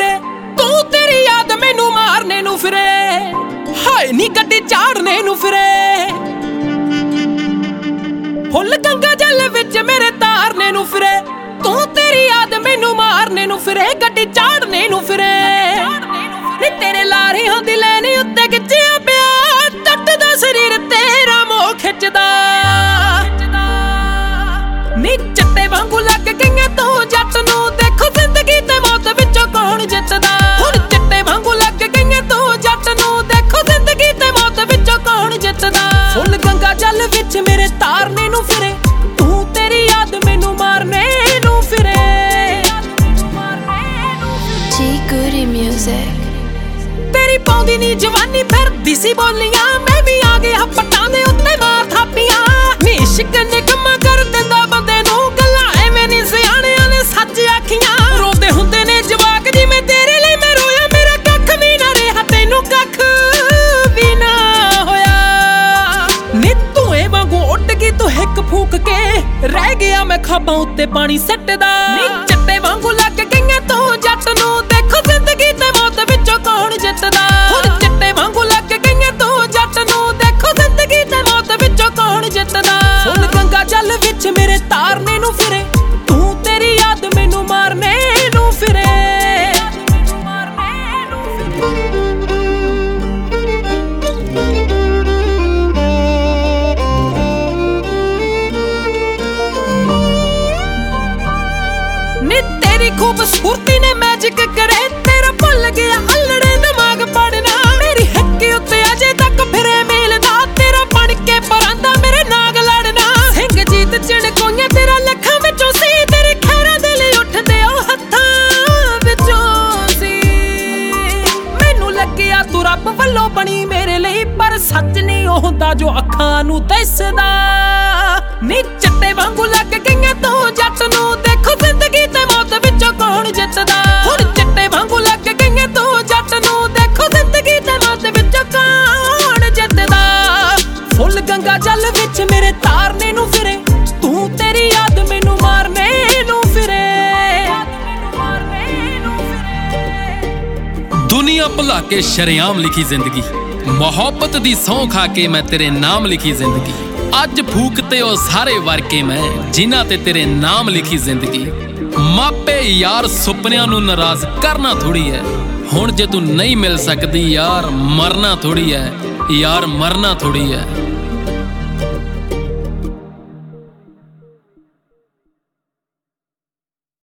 ਫਿਰੇ ਤੂੰ, ਤੇਰੀ ਯਾਦ ਮੈਨੂੰ ਮਾਰਨੇ ਨੂੰ ਫਿਰੇ, ਹਾਏ ਨੀ ਗੱਡੀ ਚਾੜਨੇ ਨੂੰ ਫਿਰੇ। ਫੁੱਲ ਗੰਗਾ ਜਲ ਵਿੱਚ ਮੇਰੇ ਤਾਰਨੇ ਨੂੰ ਫਿਰੇ ਤੂੰ, ਤੇਰੀ ਯਾਦ ਮੈਨੂੰ ਮਾਰਨੇ ਨੂੰ ਫਿਰੇ, ਗੱਡੀ ਚਾੜਨੇ ਨੂੰ ਫਿਰੇ। ਨੀ ਤੇਰੇ ਲਾਰਿਆਂ ਦੀ ਲੈਣੀ ਉੱਤੇ ਖਿੱਚਿਆ ਪਿਆ, ਟੱਟਦਾ ਸਰੀਰ ਤੇਰਾ ਮੋਹ ਖਿੱਚਦਾ। ਨੀ ਚੱਟੇ ਵਾਂਗੂ ਲੱਗ ਗਈਆਂ ਤੂੰ ਜੱਟ ਨੂੰ, ਦੇਖੋ ਜ਼ਿੰਦਗੀ ਤੇ ਮੌਤ ਵਿੱਚੋਂ ਕੌਣ ਜਿੱਤਦਾ। ਹੁਣ ਚੱਟੇ ਵਾਂਗੂ ਲੱਗ ਗਈਆਂ ਤੂੰ ਜੱਟ ਨੂੰ, ਦੇਖੋ ਜ਼ਿੰਦਗੀ ਤੇ ਮੌਤ ਵਿੱਚੋਂ ਕੌਣ ਜਿੱਤਦਾ। ਫੁੱਲ ਗੰਗਾ ਜਲ ਵਿੱਚ ਮੇਰੇ ਤਾਰਨੇ ਨੂੰ ਫਿਰੇ ਤੂੰ, ਤੇਰੀ ਯਾਦ ਮੈਨੂੰ ਮਾਰਨੇ ਨੂੰ ਫਿਰੇ। G Goody Music। ਤੇਰੀ ਪਾਉਂਦੀ ਨੀ ਜਵਾਨੀ ਫਿਰਦੀ ਸੀ ਬੋਲੀਆਂ, ਮੈਂ ਵੀ ਆ ਗਿਆ ਪੱਟਾਂ ਦੇ ਉੱਤੇ ਮਾਰ ਥਾਪੀਆਂ। ਨੀ ਇਸ਼ਕ ਨੇ ਕੰਮਾਂ ਕਰ ਦਿੰਦਾ ਬੰਦੇ ਨੂੰ, ਗੱਲਾਂ ਐਵੇਂ ਨੀ ਸਿਆਣਿਆਂ ਨੇ ਸੱਚ ਆਖੀਆਂ। ਰੋਂਦੇ ਹੁੰਦੇ ਨੇ ਜਵਾਕ ਜਿਵੇਂ ਤੇਰੇ ਲਈ ਮੈਂ ਰੋਇਆ, ਮੇਰਾ ਕੱਖ ਵੀ ਨਾ ਰਿਹਾ ਤੈਨੂੰ ਕੱਖ ਵੀ ਨਾ ਹੋਇਆ। ਨੀ ਧੂਏ ਵਾਂਗੂ ਉੱਡ ਗਈ ਤੂੰ ਹਿੱਕ ਫੂਕ ਕੇ, ਰਹਿ ਗਿਆ ਮੈਂ ਖਾਬਾਂ ਉੱਤੇ ਪਾਣੀ ਸਿੱਟਦਾ। ਨੀ ਚੱਟੇ ਵਾਂਗੂ ਲੱਗ ਗਈਆਂ ਤੂੰ ਜੱਟ ਨੂੰ, ਦੇਖੋ ਜ਼ਿੰਦਗੀ ਤੇ ਮੌਤ ਵਿੱਚੋਂ ਕੌਣ ਜਿੱਤਦਾ। ਹੁਣ ਚੱਟੇ ਵਾਂਗੂ ਲੱਗ ਗਈਆਂ ਤੂੰ ਜੱਟ ਨੂੰ, ਦੇਖੋ ਜ਼ਿੰਦਗੀ ਤੇ ਮੌਤ ਵਿੱਚੋਂ ਕੌਣ ਜਿੱਤਦਾ। ਫੁੱਲ ਗੰਗਾ ਜਲ ਵਿੱਚ ਮੇਰੇ ਤਾਰਨੇ ਨੂੰ ਫਿਰੇ ਤੂੰ, ਤੇਰੀ ਯਾਦ ਮੈਨੂੰ ਮਾਰਨੇ ਨੂੰ ਫਿਰੇ। ਨੀ ਤੇਰੀ ਖੂਬਸੂਰਤੀ ਨੇ ਮੈਜਿਕ ਕਰੇ, ਤੇਰਾ ਭੁੱਲ ਗਿਆ ਅਲੜੇ ਦਿਮਾਗ ਪੜਨਾ। ਮੇਰੀ ਹੱਕੀ ਉੱਤੇ ਅਜੇ ਤੱਕ ਫਿਰੇ ਮੇਲਦਾ, ਤੇਰਾ ਬਣ ਕੇ ਪਰਾਂਦਾ ਮੇਰੇ ਨਾਗ ਲੜਨਾ। ਸਿੰਘ ਜੀਤ ਚਿੜਕੋਈਆਂ ਤੇਰਾ ਲੱਖਾਂ ਵਿੱਚੋਂ ਸੀ, ਤੇਰੇ ਖੈਰਾਂ ਦੇ ਲਈ ਉੱਠਦੇ ਉਹ ਹੱਥਾਂ ਵਿੱਚੋਂ ਸੀ। ਮੈਨੂੰ ਲੱਗਿਆ ਤੂੰ ਰੱਬ ਵੱਲੋਂ ਬਣੀ ਮੇਰੇ ਲਈ, ਪਰ ਸੱਚ ਨਹੀਂ ਉਹ ਹੁੰਦਾ ਜੋ ਅੱਖਾਂ ਨੂੰ ਦਿਸਦਾ। ਨੀ ਚੱਟੇ ਵਾਂਗੂ ਲੱਗ ਗਈਆਂ ਤੂੰ ਜੱਟ ਨੂੰ, ਦੇਖੋ ਜ਼ਿੰਦਗੀ ਤੇ ਮੌਤ ਵਿੱਚੋਂ ਕੌਣ ਜਿੱਤਦਾ। ਹੁਣ ਚੱਟੇ ਵਾਂਗੂ ਲੱਗ ਗਈਆਂ ਤੂੰ ਜੱਟ ਨੂੰ, ਦੇਖੋ ਜ਼ਿੰਦਗੀ ਤੇ ਮੌਤ ਵਿੱਚੋਂ ਕੌਣ ਜਿੱਤਦਾ। ਫੁੱਲ ਗੰਗਾ ਜਲ ਵਿੱਚ ਮੇਰੇ ਤਾਰਨੇ ਨੂੰ ਫਿਰੇ ਤੂੰ, ਤੇਰੀ ਯਾਦ ਮੈਨੂੰ ਮਾਰਨੇ ਨੂੰ ਫਿਰੇ। ਦੁਨੀਆ ਭੁਲਾ ਕੇ ਸ਼ਰੇਆਮ ਲਿਖੀ ਜ਼ਿੰਦਗੀ, ਮੁਹੱਬਤ ਦੀ ਸਹੁੰ ਖਾ ਕੇ ਮੈਂ ਤੇਰੇ ਨਾਮ ਲਿਖੀ ਜ਼ਿੰਦਗੀ। ਅੱਜ ਫੂਕ ਤੇ ਉਹ ਸਾਰੇ ਵਰਕੇ ਮੈਂ, ਜਿਨ੍ਹਾਂ ਤੇ ਤੇਰੇ ਨਾਮ ਲਿਖੀ ਜ਼ਿੰਦਗੀ। ਮਾਪੇ ਯਾਰ ਸੁਪਨਿਆਂ ਨੂੰ ਨਾਰਾਜ਼ ਕਰਨਾ ਥੋੜੀ ਹੈ, ਹੁਣ ਜੇ ਤੂੰ ਨਹੀਂ ਮਿਲ ਸਕਦੀ ਯਾਰ ਮਰਨਾ ਥੋੜੀ ਹੈ, ਯਾਰ ਮਰਨਾ ਥੋੜੀ ਹੈ।